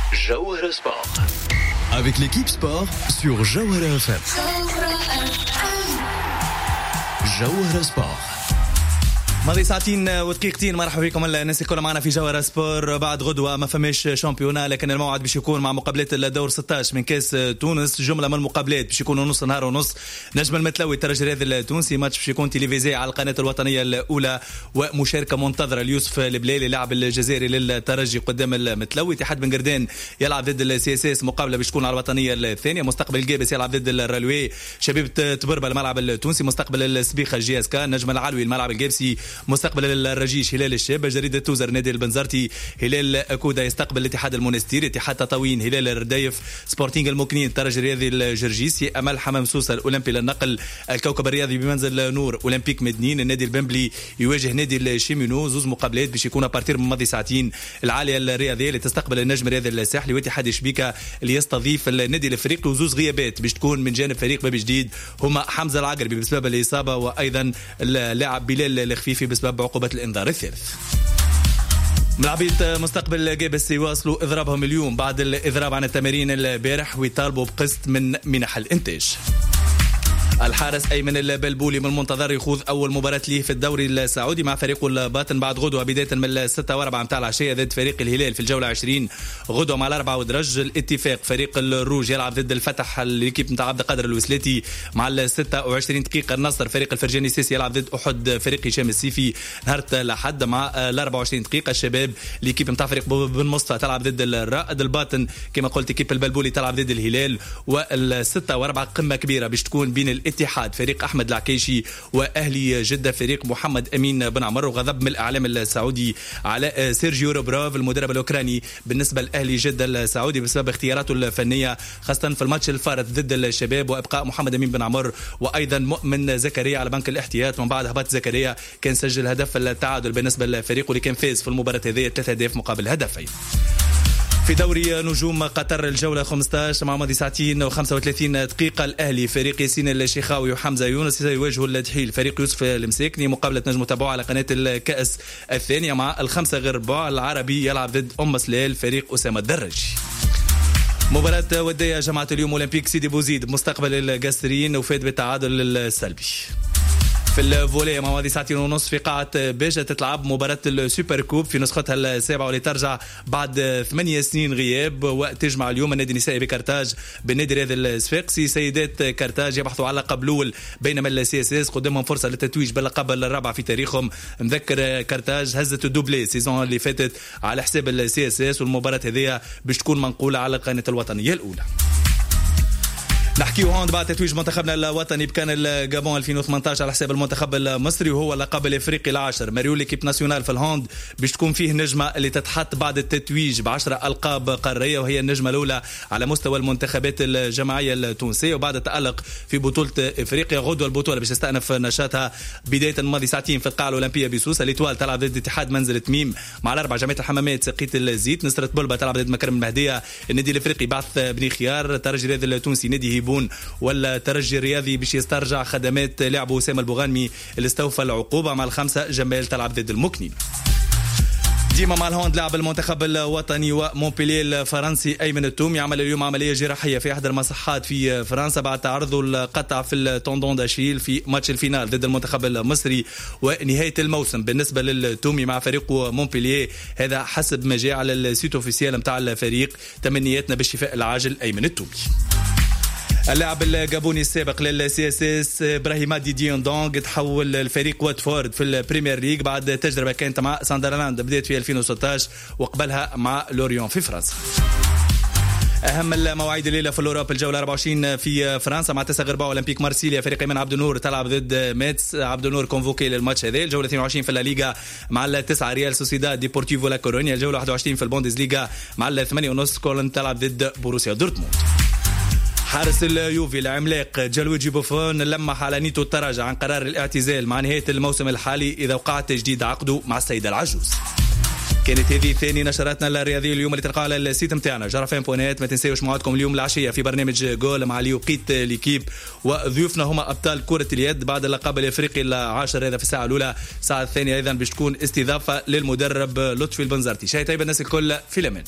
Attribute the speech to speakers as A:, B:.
A: Jawahara Sport. Avec l'équipe sport sur Jawahara FM. Jawahara Sport.
B: ماضي ساعتين ودقيقتين. مرحبا بكم الناس الكل معنا في جوهرة سبور. بعد غدوة ما فماش شامبيونا، لكن الموعد باش يكون مع مقابلات الدور 16 من كاس تونس. جملة من المقابلات باش يكونوا نص نهار ونص. نجم المتلوي الترجي الرياضي التونسي، ماتش باش يكون تلفزيوني على القناة الوطنية الأولى، ومشاركة منتظرة ليوسف البلالي لاعب الجزائري للترجي قدام المتلوي. اتحاد بن قردان يلعب ضد السي اس اس، مقابلة باش تكون على الوطنية الثانية. مستقبل الجابس يلعب ضد الرلوي. شبيبة تبربة الملعب التونسي. مستقبل السبيخة جي اس كا. نجم العلوي الملعب الجابسي. مستقبل الرجيش هلال الشاب. جريدة توزر نادي البنزرتي. هلال كودا يستقبل الاتحاد المونستيري. اتحاد تطاوين هلال الردايف. سبورتينغ المكنين الترجي الرياضي الجرجيسي. امل حمام سوسه الاولمبي للنقل. الكوكب الرياضي بمنزل نور اولمبيك مدنين. النادي البنبلي يواجه نادي الشيمينو. زوز مقابلات باش يكون بارتير من ماضي ساعتين. العاليه الرياضيه اللي تستقبل النجم الرياضي الساحلي، واتحاد شبيكه اللي يستضيف النادي الافريقي. وزوز غيابات باش تكون من جانب فريق باب جديد هما حمزه العقربي بسبب الاصابه، وايضا اللاعب بلال الخفيفي بسبب عقوبة الإنذار الثالث. ملاعبية مستقبل جابس يواصلوا إضرابهم اليوم بعد الإضراب عن التمارين البارح، ويطالبوا بقسط من منح الإنتاج. الحارس أيمن البلبولي من المنتظر يخوض أول مباراة ليه في الدوري السعودي مع فريقه الباطن بعد غدوة، بداية من 6:04 متاع العشية ضد فريق الهلال في الجولة 20. غدوة مع 4 ودرج. الاتفاق فريق الروج يلعب ضد الفتح الكيب نتاع عبد القادر الوسلاتي مع 26 دقيقة. النصر فريق الفرجاني سيسي يلعب ضد أحد فريق هشام السيفي نهار الأحد مع 24 دقيقة. الشباب الكيب نتاع فريق بن مصطفى تلعب ضد الرائد. الباطن كما قلت كيب البلبولي تلعب ضد الهلال. وال6:04 قمة كبيرة باش تكون بين الاتحاد فريق أحمد العكيشي وأهلي جدة فريق محمد أمين بن عمر. وغضب من الإعلام السعودي على سيرجيو روبروف المدرب الأوكراني بالنسبة لأهلي جدة السعودي بسبب اختياراته الفنية خاصة في الماتش الفارط ضد الشباب، وإبقاء محمد أمين بن عمر وأيضا مؤمن زكريا على بنك الاحتياط. من بعد هبط زكريا كان سجل هدف التعادل بالنسبة للفريق اللي كان فاز في المباراة هذه 3 أهداف مقابل هدفين. في دوري نجوم قطر الجولة 15 مع ماضي ساعتين و35 دقيقة. الأهلي فريق ياسين الشيخاوي وحمزة يونس يواجهوا الدحيل فريق يوسف المساكني. مقابلة نجم تابعوها على قناة الكأس الثانية مع 5:15. العربي يلعب ضد أم سلال فريق أسامة الدرجي. مباراة ودية جماعة اليوم أولمبيك سيدي بوزيد مستقبل القاسرين وفاد بالتعادل السلبي. في الفولي مع ماضي ساعتين ونص في قاعة بيجة تتلعب مباراة السوبر كوب في نسختها السابعة واللي ترجع بعد 8 سنين غياب، وتجمع اليوم النادي النسائي بكرتاج بالنادي الرياضي الصفاقسي. سيدات كرتاج يبحثوا على لقب الأول بينما السي اس اس قدامهم فرصة للتتويج باللقب الرابع في تاريخهم. نذكر كرتاج هزت الدوبلي السيزون اللي فاتت على حساب السي اس اس، والمباراة هذه باش تكون منقولة على القناة الوطنية الأولى. نحكيو هون بعد تتويج منتخبنا الوطني بكان الجابون 2018 على حساب المنتخب المصري، وهو اللقب الافريقي العاشر. ماريو ليكيب ناسيونال في الهوند باش تكون فيه نجمه اللي تتحط بعد التتويج ب10 القاب قاريه، وهي النجمه الاولى على مستوى المنتخبات الجماعيه التونسيه. وبعد التالق في بطوله افريقيا غدوه البطوله باش تستأنف نشاطها بدايه الماضي ساعتين في القاعه الاولمبيه بسوسه. الاتوال تلعب ضد اتحاد منزل تميم مع 4 جمعيه الحمامات سقيت الزيت. نصرة بلبة تلعب ضد مكرم المهديه. النادي الافريقي بعث بني خيار. الترجي الرياضي التونسي نادي هيبون ولا ترجي الرياضي باش يسترجع خدمات لعبه أسامة البوغانمي اللي استوفى العقوبة مع 5 جمال تلعب ضد المكنين. ديما مع الهوند لاعب المنتخب الوطني ومونبيليه الفرنسي أيمن التوم يعمل اليوم عملية جراحية في أحد المصحات في فرنسا بعد تعرضه القطع في التوندون داشيل في ماتش الفينال ضد المنتخب المصري ونهاية الموسم بالنسبة للتومي مع فريقه مونبيليه. هذا حسب ما جاء على السيت اوفيسيال متاع الفريق. تمنياتنا بالشفاء العاجل أيمن التومي. اللاعب الجابوني السابق للسي اس اس ابراهيم ديديون دونغ تحول الفريق واتفورد في البريمير ليج بعد تجربه كانت مع ساندرلاند بدات في 2016 وقبلها مع لوريون في فرنسا. اهم المواعيد الليله في الاوروبا الجوله 24 في فرنسا مع 9 غرباء اولمبيك مارسيليا فريق من عبد النور تلعب ضد ميتس. عبد النور كونفوكي للماتش هذا. الجوله 22 في الليغا مع 9 ريال سوسيداد ديبورتيفو لا كورونيا. الجوله 21 في البوندسليغا مع 8:30 كولن تلعب ضد بوروسيا دورتموند. حارس اليوفي العملاق جالويجي بوفون لمح على نيته التراجع عن قرار الاعتزال مع نهاية الموسم الحالي إذا وقع تجديد عقده مع السيدة العجوز. كانت هذه ثاني نشراتنا الرياضية اليوم اللي تلقاها على السيت متاعنا جرفان.net. ما تنساوش موعدكم اليوم العشية في برنامج جول مع ليوقيت ليكيب، وضيوفنا هما أبطال كرة اليد بعد اللقب الأفريقي العاشر هذا في الساعة الأولى. الساعة الثانية أيضا باش تكون استضافة للمدرب لطفي البنزرتي. شاي طيب الناس الكل في الأمان.